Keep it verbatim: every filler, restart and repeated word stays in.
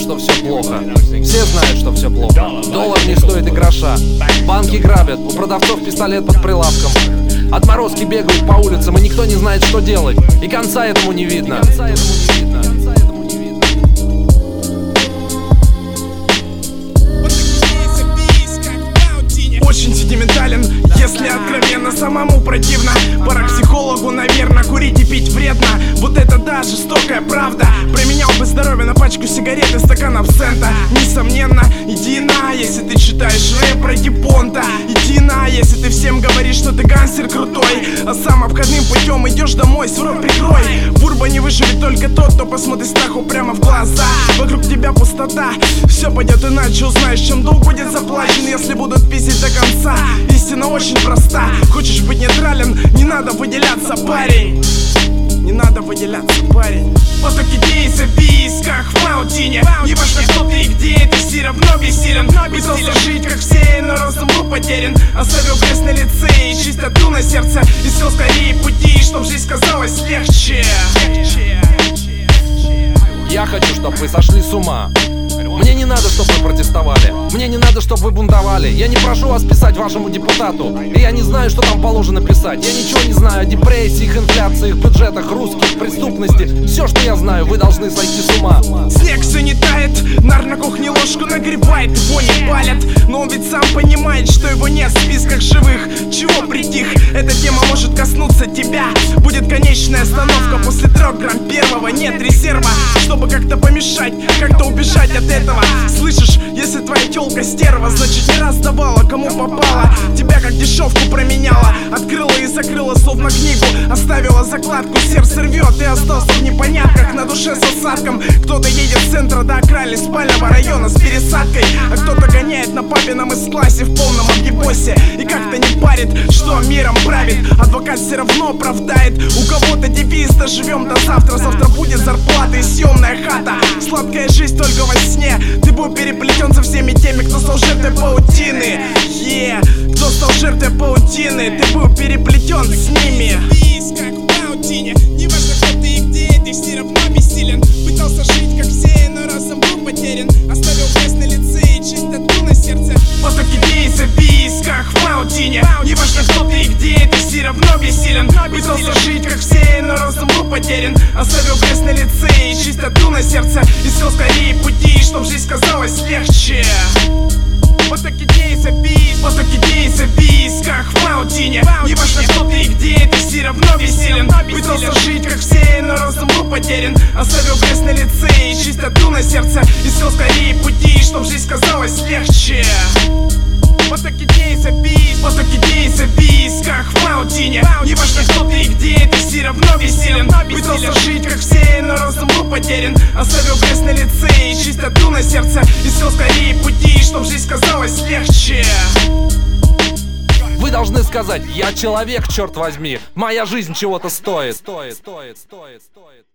что все плохо. Все знают, что все плохо. Доллар не стоит и гроша. Банки грабят, у продавцов пистолет под прилавком. Отморозки бегают по улицам, и никто не знает, что делать. И конца этому не видно. Очень сентиментален, если откровенно, самому противно. Пора к психологу, наверное, курить и пить вредно. Вот это да, жестокая правда. Променял бы здоровье на пачку сигарет и стакан абсента. Несомненно, иди на, если ты читаешь рэп про Дипонта. Иди на, если ты всем говоришь, что ты гангстер крутой, а сам обходным путем идешь домой, свой рот прикрой. В урбане выживет только тот, кто посмотрит страху прямо в глаза. Вокруг тебя пустота, все пойдет иначе. Узнаешь, чем долг будет заплачен, если будут пиздить до конца. Истина очень проста. Хочешь быть нейтрален, не надо выделяться, парень. Не надо выделяться, парень. Поток идей в записках в паутине. Не важно, кто ты и где, ты все равно бессилен. Пытался жить, как все, но разум был потерян. Оставил крест на лице и чистоту на сердце. Искал скорее пути, чтоб жизнь казалась легче. Я хочу, чтобы вы сошли с ума. Мне не надо, чтобы вы протестовали. Мне не надо, чтобы вы бунтовали. Я не прошу вас писать вашему депутату. И я не знаю, что там положено писать. Я ничего не знаю о депрессиях, инфляциях, бюджетах, русских, преступности. Все, что я знаю, вы должны сойти с ума. Снег все не тает, нар на кухне ложку нагревает, его не палят. Но он ведь сам понимает, что его нет в списках живых. Чего притих? Эта тема может коснуться тебя. Будет конечная остановка после трех грамм первого. Нет резерва, чтобы как-то помешать, как-то убежать от этого. Слышишь, если твоя тёлка стерва, значит не раз давала, кому попала. Тебя как дешевку променяла, открыла и закрыла словно книгу. Оставила закладку, сердце рвет и остался в непонятках. На душе с осадком. Кто-то едет с центра до окраины спального района с пересадкой, а кто-то гоняет на папином эс-классе в полном объебосе. И как-то не парит, что миром правит. Адвокат все равно оправдает. У кого-то девиз: доживем до завтра. Завтра будет зарплата и съемная хата. Сладкая жизнь только во сне. Ты был переплетен со всеми теми, кто стал жертвой паутины. Yeah. Кто стал жертвой паутины, ты был переплетен с ними. Как в паутине. Не важно, кто ты и где, ты все равно бессилен. Пытался жить, как все, но разум был потерян. Оставил крест на лице и чистоту на сердце. Поток идей в записках в паутине. Не важно, кто ты и где, ты все равно бессилен. Пытался жить, как все, но разум был потерян. Оставил крест на лице и чистоту на сердце. Искал скорее пути, чтоб жизнь казалась легче. Поток идей в записках, поток идей в записках в паутине. Не важно, кто ты и где, ты все равно бессилен. Пытался жить, как все, но разум был потерян. Оставил крест на лице и чистоту на сердце. Искал скорее пути, чтоб жизнь казалась легче. Поток идей в записках, поток идей в записках в паутине. Не важно, кто ты и где, ты все равно бессилен. Пытался жить, как все, но разум был потерян. Оставил крест на лице и чистоту на сердце. Искал скорее пути, чтоб жизнь казалась легче. Вы должны сказать: я человек, черт возьми. Моя жизнь чего-то стоит. Стоит, стоит, стоит, стоит.